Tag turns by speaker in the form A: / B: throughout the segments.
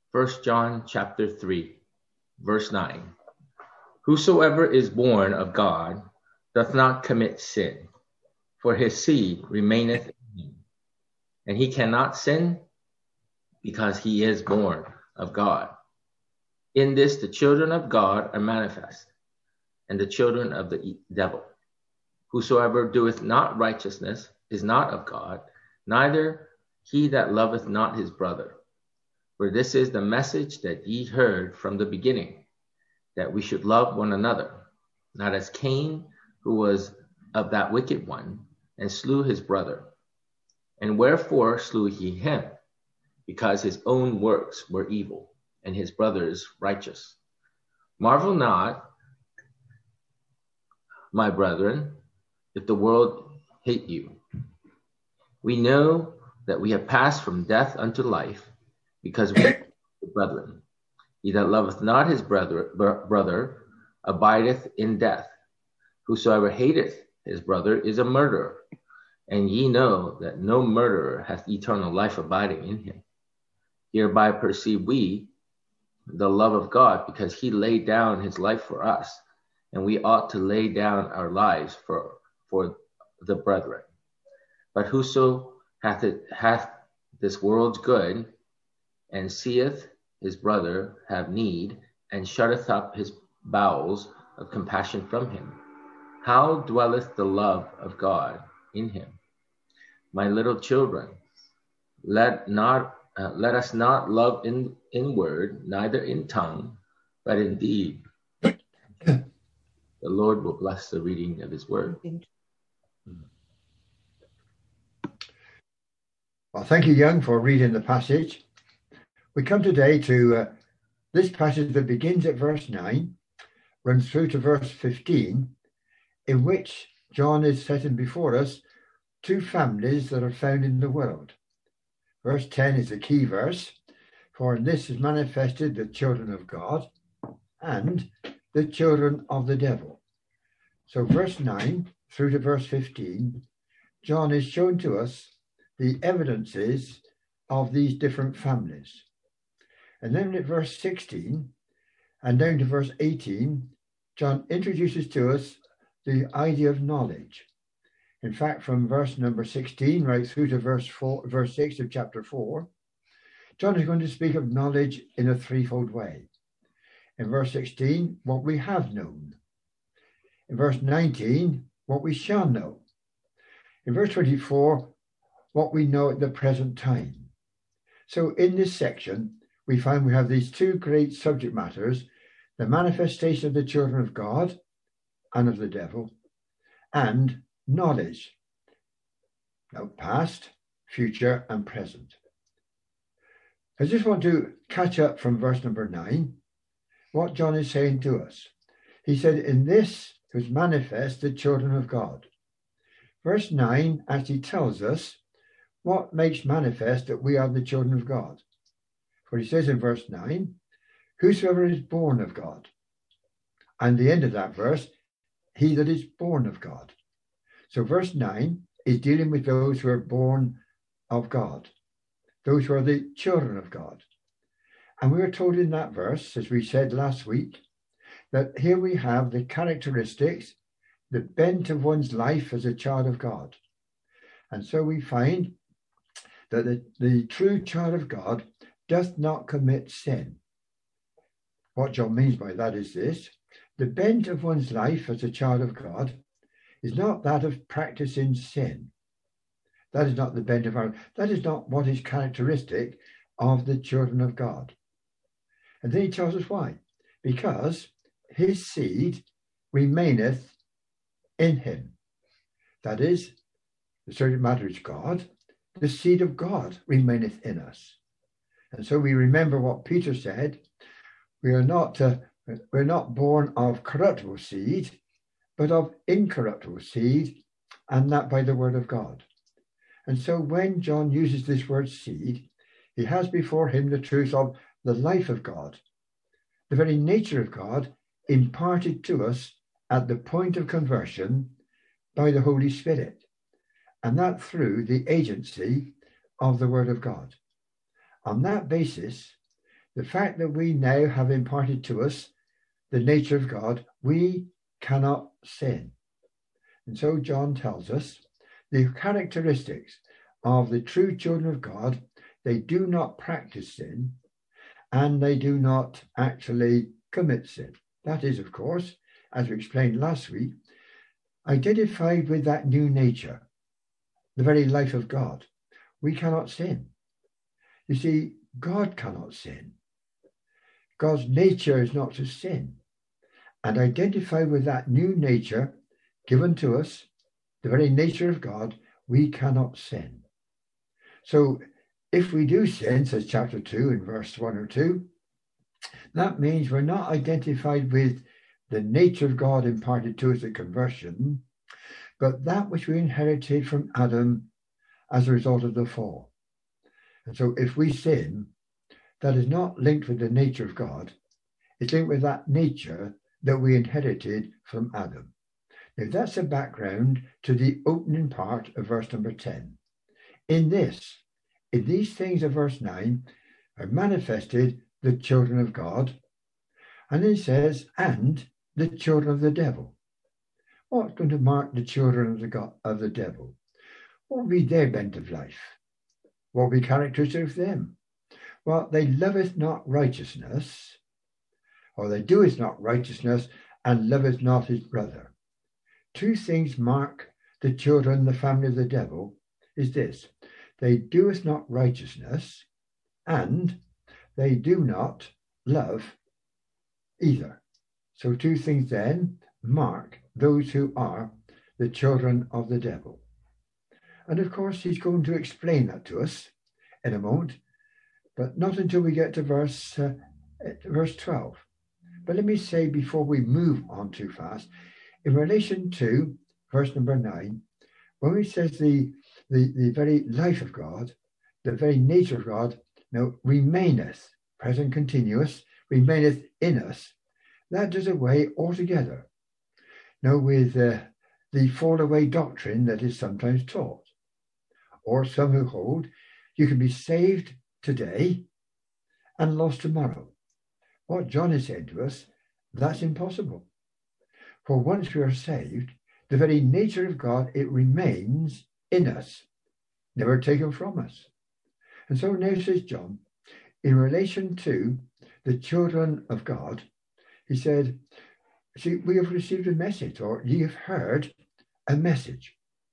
A: 1 John chapter 3, verse 9. Whosoever is born of God doth not commit sin, for his seed remaineth in him, and he cannot sin because he is born of God. In this the children of God are manifest, and the children of the devil. Whosoever doeth not righteousness is not of God, neither he that loveth not his brother. For this is the message that ye heard from the beginning, that we should love one another, not as Cain, who was of that wicked one, and slew his brother. And wherefore slew he him? Because his own works were evil, and his brother's righteous. Marvel not, my brethren, if the world hate you. We know that we have passed from death unto life, because we are brethren. He that loveth not his brother abideth in death. Whosoever hateth his brother is a murderer, and ye know that no murderer hath eternal life abiding in him. Hereby perceive we the love of God, because he laid down his life for us, and we ought to lay down our lives for the brethren. But whoso hath this world's good, and seeth his brother have need, and shutteth up his bowels of compassion from him, how dwelleth the love of God in him? My little children, let us not love in word, neither in tongue, but in deed. The Lord will bless the reading of his word.
B: Well, thank you, Young, for reading the passage. We come today to this passage that begins at verse 9, runs through to verse 15, in which John is setting before us two families that are found in the world. Verse 10 is the key verse, for in this is manifested the children of God and the children of the devil. So verse 9 through to verse 15, John is showing to us the evidences of these different families. And then at verse 16 and down to verse 18, John introduces to us the idea of knowledge. In fact, from verse number 16 right through to verse 6 of chapter 4, John is going to speak of knowledge in a threefold way. In verse 16, what we have known. In verse 19, what we shall know. In verse 24, what we know at the present time. So in this section, we find we have these two great subject matters, the manifestation of the children of God and of the devil, and knowledge, now past, future, and present. I just want to catch up from verse number 9, what John is saying to us. He said, in this was manifest the children of God. Verse 9 actually tells us what makes manifest that we are the children of God. For he says in verse 9, whosoever is born of God. And the end of that verse, he that is born of God. So verse 9 is dealing with those who are born of God, those who are the children of God. And we are told in that verse, as we said last week, that here we have the characteristics, the bent of one's life as a child of God. And so we find that the true child of God doth not commit sin. What John means by that is this: the bent of one's life as a child of God is not that of practicing sin. That is not the bent of our, that is not what is characteristic of the children of God. And then he tells us why. Because his seed remaineth in him. That is, the subject matter is God. The seed of God remaineth in us. And so we remember what Peter said. We're not born of corruptible seed, but of incorruptible seed, and that by the word of God. And so when John uses this word seed, he has before him the truth of the life of God, the very nature of God imparted to us at the point of conversion by the Holy Spirit, and that through the agency of the word of God. On that basis, the fact that we now have imparted to us the nature of God, we cannot sin. And so John tells us the characteristics of the true children of God: they do not practice sin, and they do not actually commit sin. That is, of course, as we explained last week, identified with that new nature, the very life of God. We cannot sin. You see, God cannot sin. God's nature is not to sin. And identified with that new nature given to us, the very nature of God, we cannot sin. So if we do sin, says chapter 2 in verse 1 or 2, that means we're not identified with the nature of God imparted to us at conversion, but that which we inherited from Adam as a result of the fall. And so if we sin, that is not linked with the nature of God, it's linked with that nature that we inherited from Adam. Now that's a background to the opening part of verse number 10. In these things of verse 9 are manifested the children of God. And then it says, and the children of the devil. What's going to mark the children of the devil? What will be their bent of life? What will be characteristic of them? Well, they loveth not righteousness, or they doeth not righteousness, and loveth not his brother. Two things mark the children, the family of the devil, is this: they doeth not righteousness, and they do not love either. So two things then mark those who are the children of the devil. And of course, he's going to explain that to us in a moment, but not until we get to verse 12. But let me say, before we move on too fast, in relation to verse number 9, when he says the very life of God, the very nature of God, now remaineth, present continuous, remaineth in us, that does away altogether. Now with the fall away doctrine that is sometimes taught, or some who hold you can be saved today and lost tomorrow. What John is saying to us, that's impossible. For once we are saved, the very nature of God, it remains in us, never taken from us. And so now says John, in relation to the children of God, he said, see, we have received a message, or ye have heard a message.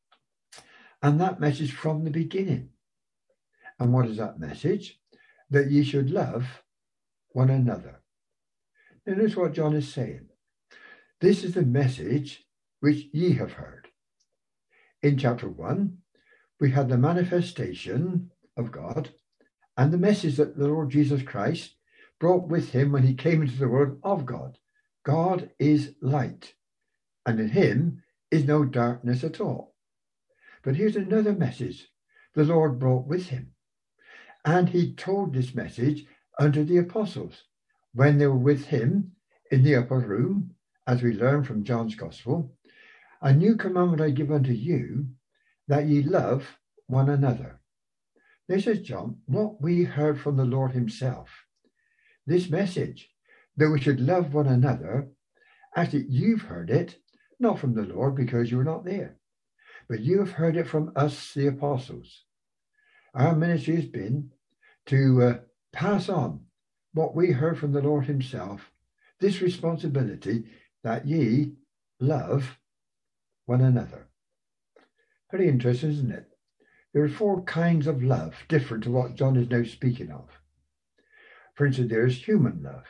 B: And that message from the beginning. And what is that message? That ye should love one another. Now notice what John is saying. This is the message which ye have heard. In chapter 1, we had the manifestation of God and the message that the Lord Jesus Christ brought with him when he came into the world of God. God is light, and in him is no darkness at all. But here's another message the Lord brought with him. And he told this message unto the apostles when they were with him in the upper room, as we learn from John's Gospel. A new commandment I give unto you, that ye love one another. This is John, what we heard from the Lord himself. This message, that we should love one another, actually you've heard it, not from the Lord because you were not there, but you have heard it from us, the apostles. Our ministry has been to pass on what we heard from the Lord himself, this responsibility that ye love one another. Very interesting, isn't it? There are 4 kinds of love, different to what John is now speaking of. For instance, there's human love.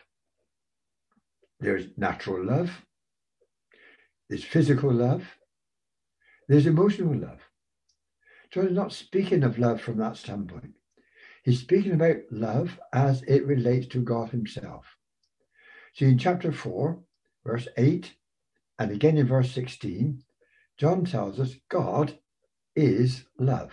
B: There's natural love. There's physical love. There's emotional love. John is not speaking of love from that standpoint. He's speaking about love as it relates to God himself. See, in chapter 4, verse 8, and again in verse 16, John tells us God is love.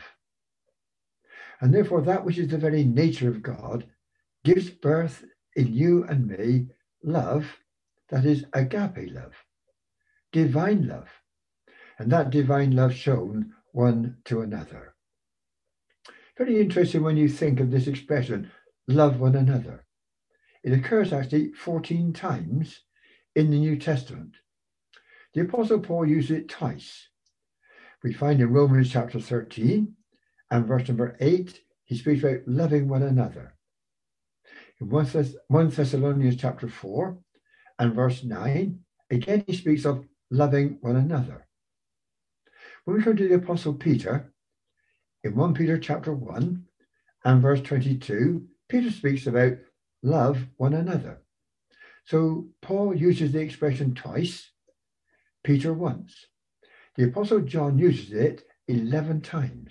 B: And therefore that which is the very nature of God gives birth in you and me love that is agape love, divine love, and that divine love shown one to another. Very interesting when you think of this expression, love one another. It occurs actually 14 times in the New Testament. The Apostle Paul uses it twice. We find in Romans chapter 13 and verse number 8, he speaks about loving one another. In 1 Thessalonians chapter 4 and verse 9, again he speaks of loving one another. When we come to the Apostle Peter, in 1 Peter chapter 1 and verse 22, Peter speaks about love one another. So Paul uses the expression twice, Peter once. The Apostle John uses it 11 times.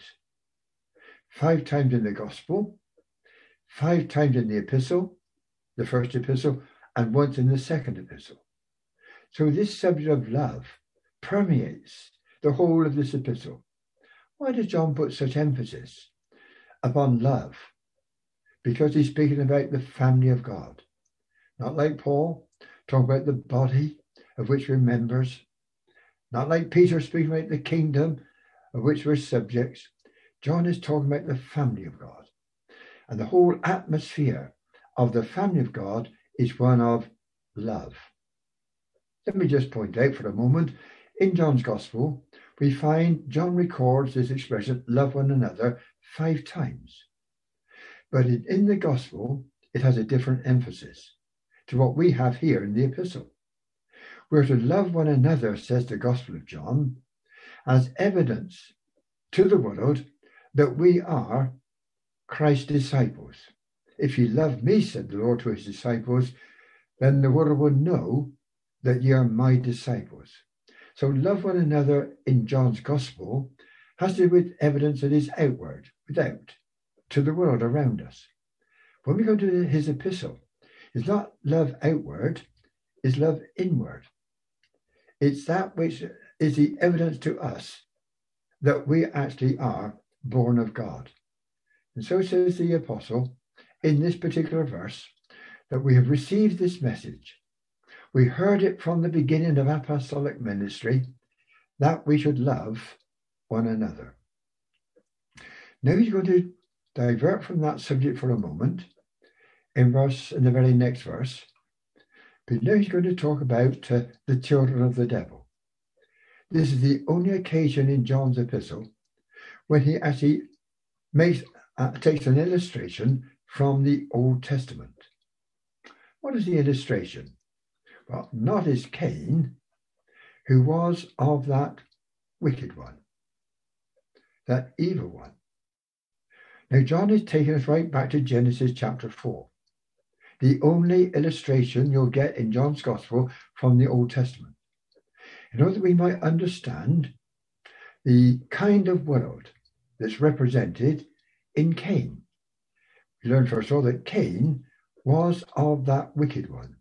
B: 5 times in the Gospel, 5 times in the epistle, the first epistle, and once in the second epistle. So this subject of love permeates the whole of this epistle. Why does John put such emphasis upon love? Because he's speaking about the family of God. Not like Paul, talking about the body of which we're members. Not like Peter speaking about the kingdom of which we're subjects. John is talking about the family of God. And the whole atmosphere of the family of God is one of love. Let me just point out for a moment, in John's Gospel, we find John records this expression, love one another, 5 times. But in the Gospel, it has a different emphasis to what we have here in the epistle. We're to love one another, says the Gospel of John, as evidence to the world that we are Christ's disciples. If ye love me, said the Lord to his disciples, then the world will know that ye are my disciples. So love one another in John's Gospel has to do with evidence that is outward, without, to the world around us. When we go to his epistle, it's not love outward, it's love inward. It's that which is the evidence to us that we actually are born of God. And so says the apostle in this particular verse, that we have received this message. We heard it from the beginning of apostolic ministry, that we should love one another. Now he's going to divert from that subject for a moment in the very next verse. But now he's going to talk about the children of the devil. This is the only occasion in John's epistle when he actually takes an illustration from the Old Testament. What is the illustration? Well, not is Cain, who was of that wicked one, that evil one. Now, John is taking us right back to Genesis chapter 4, the only illustration you'll get in John's Gospel from the Old Testament, in order that we might understand the kind of world that's represented in Cain. We learn first of all that Cain was of that wicked one.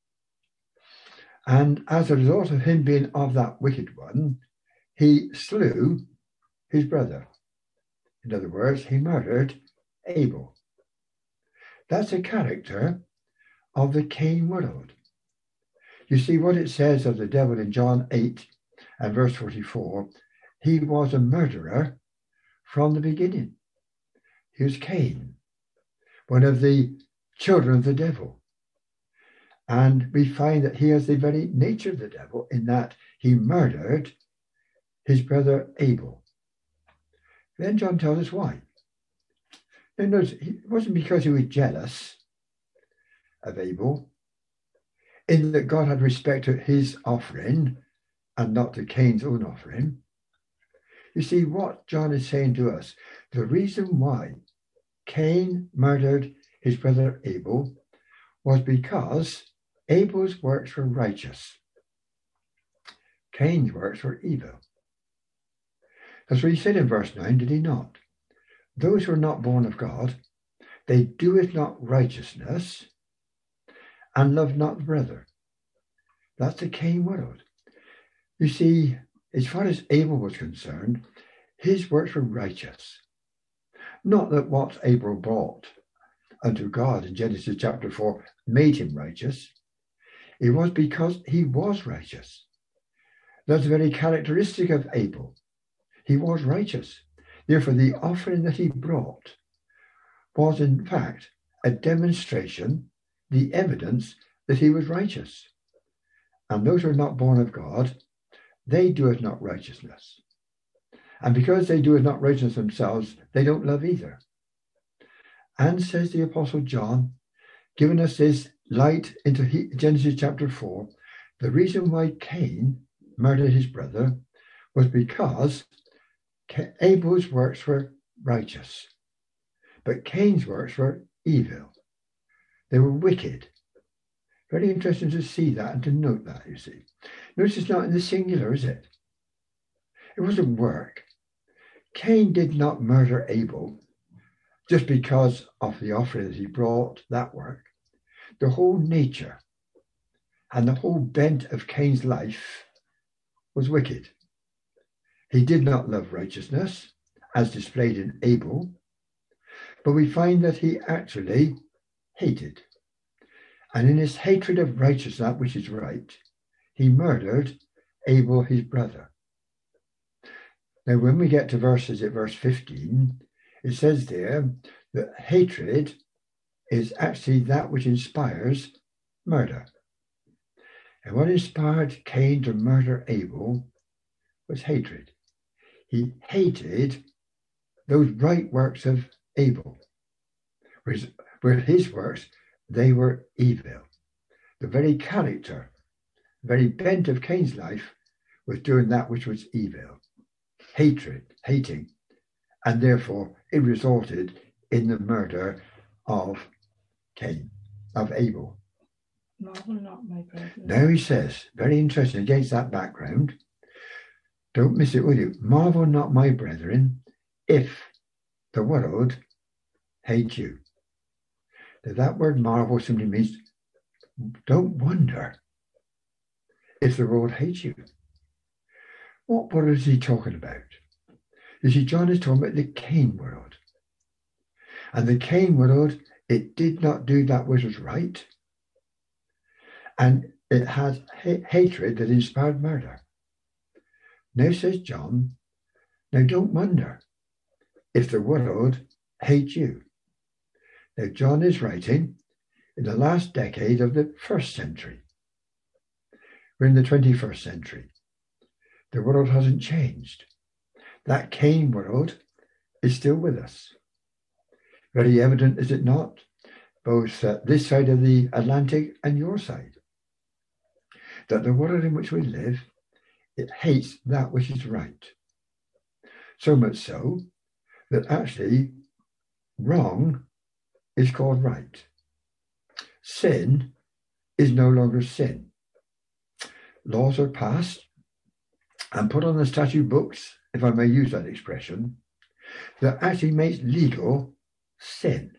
B: And as a result of him being of that wicked one, he slew his brother. In other words, he murdered Abel. That's a character of the Cain world. You see what it says of the devil in John 8 and verse 44. He was a murderer from the beginning. He was Cain, one of the children of the devil. And we find that he has the very nature of the devil in that he murdered his brother Abel. Then John tells us why. Now notice, it wasn't because he was jealous of Abel, in that God had respect to his offering and not to Cain's own offering. You see, what John is saying to us, the reason why Cain murdered his brother Abel was because Abel's works were righteous. Cain's works were evil. That's what he said in verse 9, did he not? Those who are not born of God, they doeth not righteousness and love not the brother. That's the Cain world. You see, as far as Abel was concerned, his works were righteous. Not that what Abel brought unto God in Genesis chapter 4 made him righteous. It was because he was righteous. That's the very characteristic of Abel. He was righteous. Therefore, the offering that he brought was in fact a demonstration the evidence that he was righteous. And those who are not born of God, they doeth not righteousness. And because they doeth not righteousness themselves, they don't love either. And says the Apostle John, giving us this light into Genesis chapter 4, the reason why Cain murdered his brother was because Abel's works were righteous, but Cain's works were evil. They were wicked. Very interesting to see that and to note that, you see. Notice it's not in the singular, is it? It wasn't work. Cain did not murder Abel just because of the offering that he brought, that work. The whole nature and the whole bent of Cain's life was wicked. He did not love righteousness, as displayed in Abel, but we find that he actually hated. And in his hatred of righteousness, that which is right, he murdered Abel, his brother. Now, when we get to verse 15, it says there that hatred is actually that which inspires murder. And what inspired Cain to murder Abel was hatred. He hated those right works of Abel, whereas his works, they were evil. The very character, the very bent of Cain's life was doing that which was evil. Hatred, hating, and therefore it resulted in the murder of Cain, of Abel.
C: Marvel not, my brethren.
B: Now he says, very interesting, against that background, don't miss it, will you? Marvel not, my brethren, if the world hate you. Now, that word marvel simply means don't wonder if the world hates you. What world is he talking about? You see, John is talking about the Cain world. And the Cain world, it did not do that which was right. And it had hatred that inspired murder. Now, says John, now don't wonder if the world hates you. Now, John is writing in the last decade of the 1st century. We're in the 21st century. The world hasn't changed. That Cain world is still with us. Very evident, is it not? Both this side of the Atlantic and your side. That the world in which we live, it hates that which is right. So much so that actually wrong is called right. Sin is no longer sin. Laws are passed and put on the statute books, if I may use that expression, that actually makes legal sin.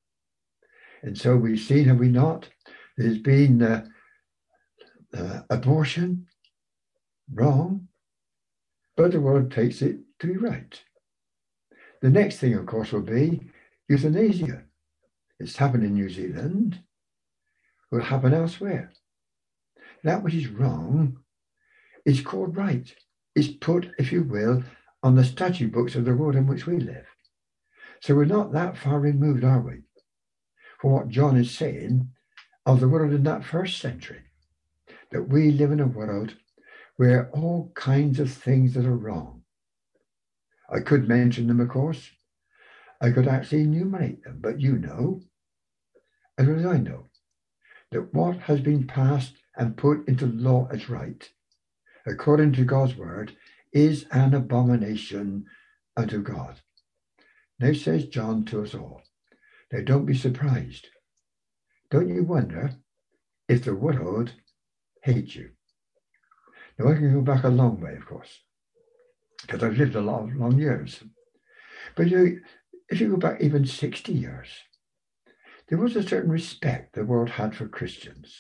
B: And so we've seen, have we not, there's been abortion, wrong, but the world takes it to be right. The next thing, of course, will be euthanasia. It's happened in New Zealand, will happen elsewhere. That which is wrong is called right. It's put, if you will, on the statute books of the world in which we live. So we're not that far removed, are we, from what John is saying of the world in that 1st century, that we live in a world where all kinds of things that are wrong. I could mention them, of course. I could actually enumerate them, but you know, as well as I know, that what has been passed and put into law as right, according to God's word, is an abomination unto God. Now says John to us all, now don't be surprised. Don't you wonder if the world hates you? Now I can go back a long way, of course, because I've lived a lot of long years. But if you go back even 60 years, there was a certain respect the world had for Christians.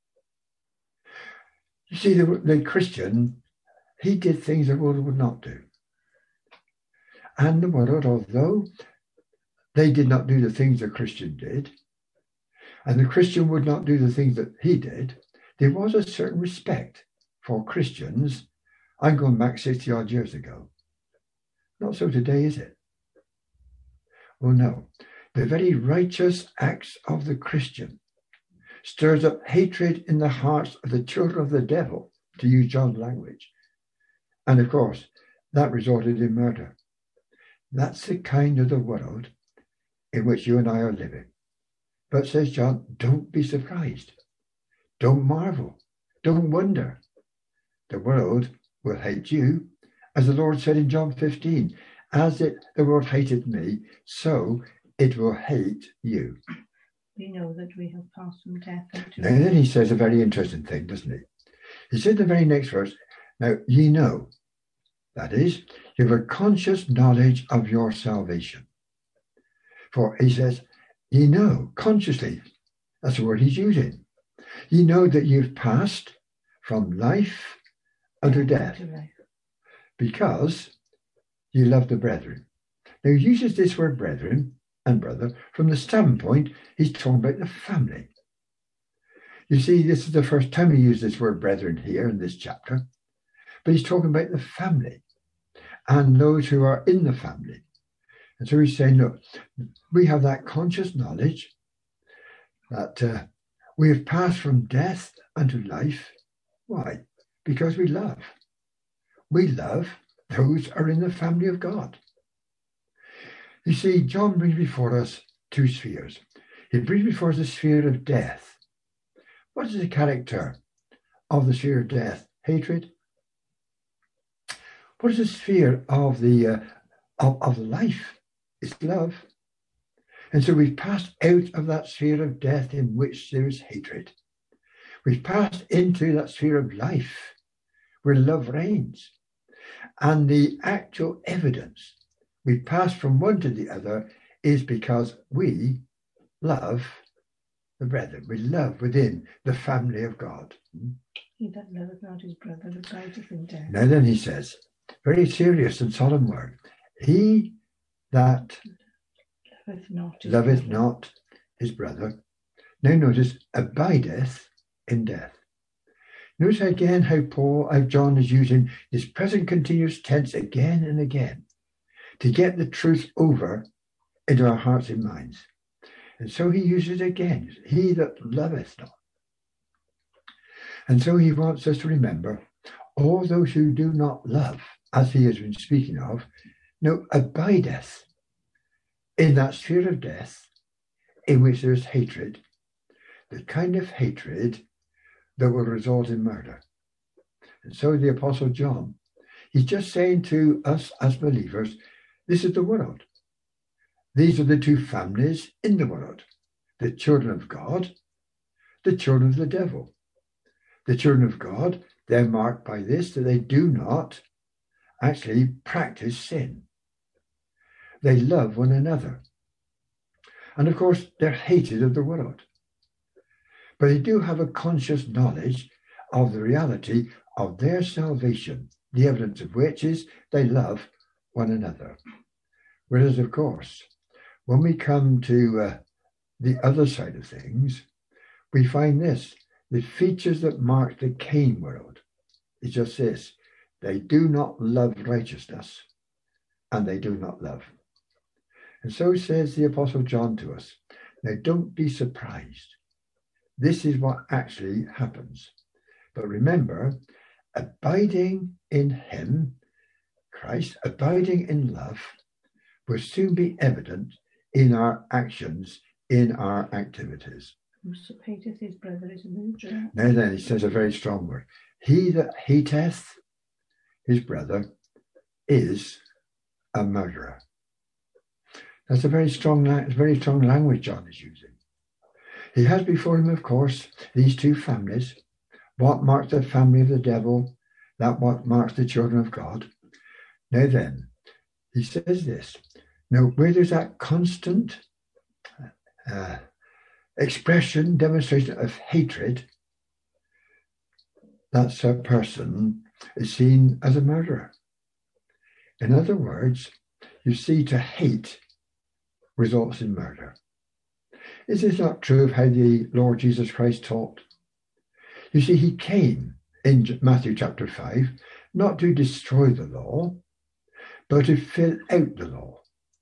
B: You see, the Christian, he did things the world would not do. And the world, although they did not do the things the Christian did, and the Christian would not do the things that he did, there was a certain respect for Christians. I'm going back 60 odd years ago. Not so today, is it? Oh no. The very righteous acts of the Christian stirs up hatred in the hearts of the children of the devil, to use John's language. And of course, that resulted in murder. That's the kind of the world in which you and I are living. But says John, don't be surprised. Don't marvel. Don't wonder. The world will hate you, as the Lord said in John 15, the world hated me, so it will hate you.
C: We know that we have passed from death into
B: And then he says a very interesting thing, doesn't he? He said in the very next verse, now ye know, that is, you have a conscious knowledge of your salvation. For he says, ye know, consciously, that's the word he's using. Ye know that you've passed from life unto death, because you love the brethren. Now he uses this word brethren and brother from the standpoint he's talking about the family. You see, this is the first time he used this word brethren here in this chapter, but he's talking about the family and those who are in the family. And so he's saying, look, we have that conscious knowledge that we have passed from death unto life. Why? Because we love. We love those who are in the family of God. You see, John brings before us two spheres. He brings before us the sphere of death. What is the character of the sphere of death? Hatred. What is the sphere of the of life? It's love. And so we've passed out of that sphere of death in which there is hatred. We've passed into that sphere of life where love reigns. And the actual evidence we've passed from one to the other is because we love the brethren. We love within the family of God.
C: He that loveth not his brother abideth in death.
B: Now then he says, very serious and solemn word, he that loveth not his brother, now notice, abideth in death. Notice again how John is using this present continuous tense again and again to get the truth over into our hearts and minds. And so he uses it again, he that loveth not. And so he wants us to remember all those who do not love, as he has been speaking of, no, abideth in that sphere of death in which there is hatred, the kind of hatred that will result in murder. And so the Apostle John, he's just saying to us as believers, this is the world. These are the two families in the world, the children of God, the children of the devil. The children of God, they're marked by this, that they do not actually practice sin. They love one another. And of course, they're hated of the world. But they do have a conscious knowledge of the reality of their salvation, the evidence of which is they love one another. Whereas, of course, when we come to the other side of things, we find this, the features that mark the Cain world is just this, they do not love righteousness and they do not love. And so says the Apostle John to us, now don't be surprised. This is what actually happens. But remember, abiding in him, Christ, abiding in love, will soon be evident in our actions, in our activities.
C: Whoso hateth his brother is a murderer.
B: Now then, he says a very strong word. He that hateth his brother is a murderer. That's a very strong language John is using. He has before him, of course, these two families. What marks the family of the devil, that what marks the children of God. Now then, he says this. Now, where there's that constant expression, demonstration of hatred, that's a person is seen as a murderer. In other words, you see, to hate results in murder. Is this not true of how the Lord Jesus Christ taught? You see, he came in Matthew chapter 5, not to destroy the law, but to fill out the law.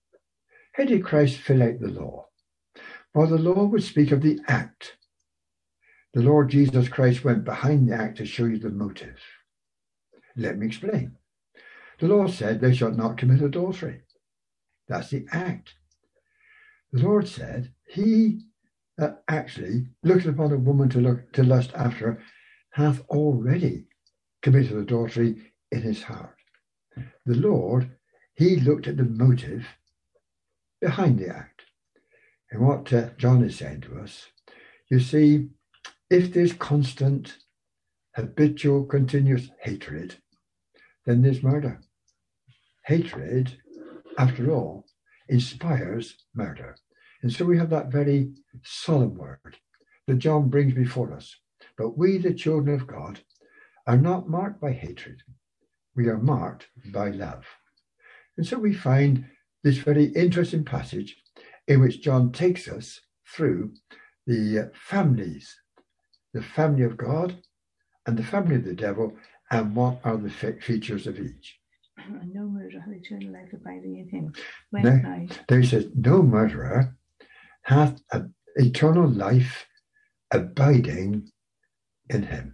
B: How did Christ fill out the law? Well, the law would speak of the act. the Lord Jesus Christ went behind the act to show you the motive. Let me explain. The Lord said, "Thou shalt not commit adultery." That's the act. The Lord said he that actually looketh upon a woman to lust after her hath already committed adultery in his heart. The Lord, he looked at the motive behind the act. And what John is saying to us, you see, if there's constant, habitual, continuous hatred, then there's murder. Hatred, after all, inspires murder. And so we have that very solemn word that John brings before us. But we, the children of God, are not marked by hatred. We are marked by love. And so we find this very interesting passage in which John takes us through the families, the family of God and the family of the devil, and what are the features of each.
C: And no murderer hath eternal life abiding in him.
B: Now, there he says, no murderer hath eternal life abiding in him.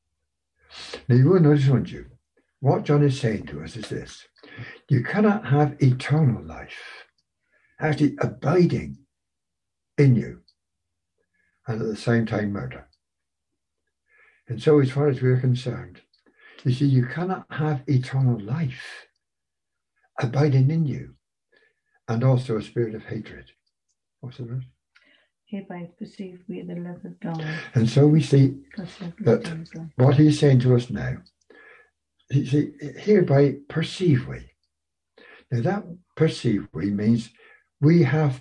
B: Now you will notice, won't you, what John is saying to us is this: you cannot have eternal life actually abiding in you and at the same time murder. And so as far as we're concerned, you see, you cannot have eternal life abiding in you and also a spirit of hatred. What's the verse?
C: Hereby perceive we the love of God.
B: And so we see that what he's saying to us now, you see, hereby perceive we. Now that perceive we means we have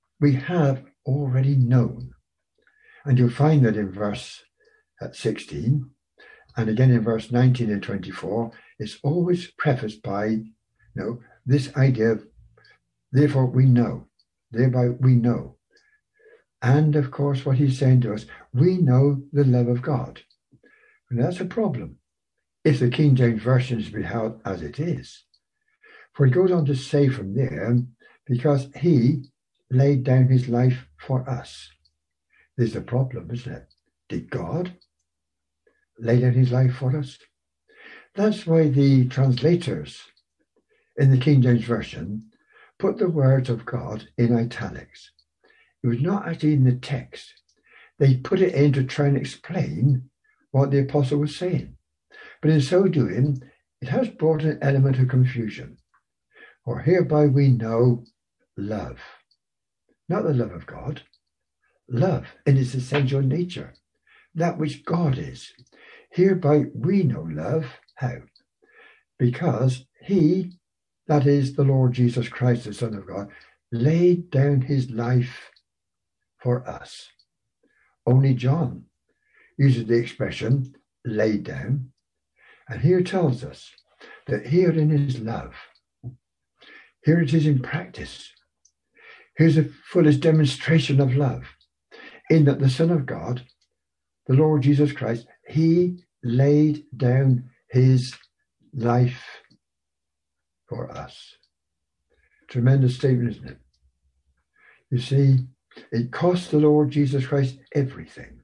B: already known. And you'll find that in verse 16, and again in verse 19 and 24, it's always prefaced by, this idea of, therefore we know, thereby we know. And of course, what he's saying to us, we know the love of God. And that's a problem if the King James Version is beheld as it is. For he goes on to say from there, because he laid down his life for us. There's a problem, isn't it? Did God lay down his life for us? That's why the translators in the King James Version put the words of God in italics. It was not actually in the text. They put it in to try and explain what the apostle was saying. But in so doing, it has brought an element of confusion. For hereby we know love. Not the love of God. Love in its essential nature. That which God is. Hereby we know love. How? Because he, that is the Lord Jesus Christ, the Son of God, laid down his life for us. Only John uses the expression laid down, and here tells us that herein is love. Here it is in practice. Here's the fullest demonstration of love, in that the Son of God, the Lord Jesus Christ, he laid down his life for us. Tremendous statement, isn't it? You see, it cost the Lord Jesus Christ everything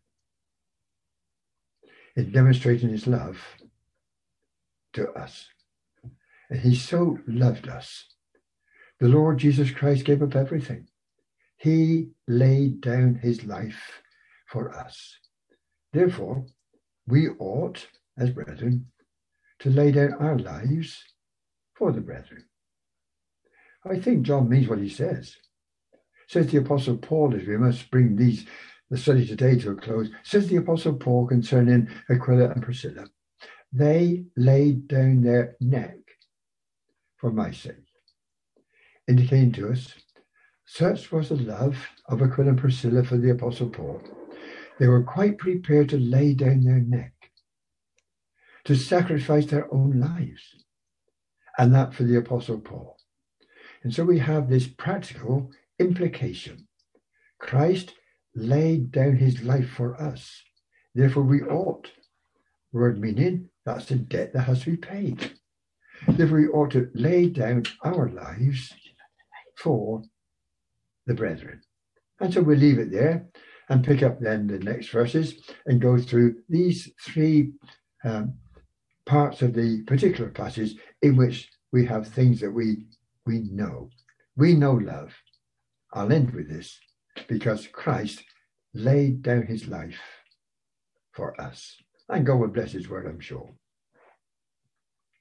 B: in demonstrating his love to us. And he so loved us. The Lord Jesus Christ gave up everything. He laid down his life for us. Therefore, we ought, as brethren, to lay down our lives for the brethren. I think John means what he says. Says the Apostle Paul, as we must bring the study today to a close, says the Apostle Paul concerning Aquila and Priscilla, they laid down their neck for my sake, indicating to us, such was the love of Aquila and Priscilla for the Apostle Paul. They were quite prepared to lay down their neck, to sacrifice their own lives, and that for the Apostle Paul. And so we have this practical implication. Christ laid down his life for us. Therefore we ought. Word meaning, that's the debt that has to be paid. Therefore we ought to lay down our lives for the brethren. And so we leave it there. and pick up then the next verses and go through these three parts of the particular passage in which we have things that we know. We know love. I'll end with this, because Christ laid down his life for us. And God will bless his word, I'm sure.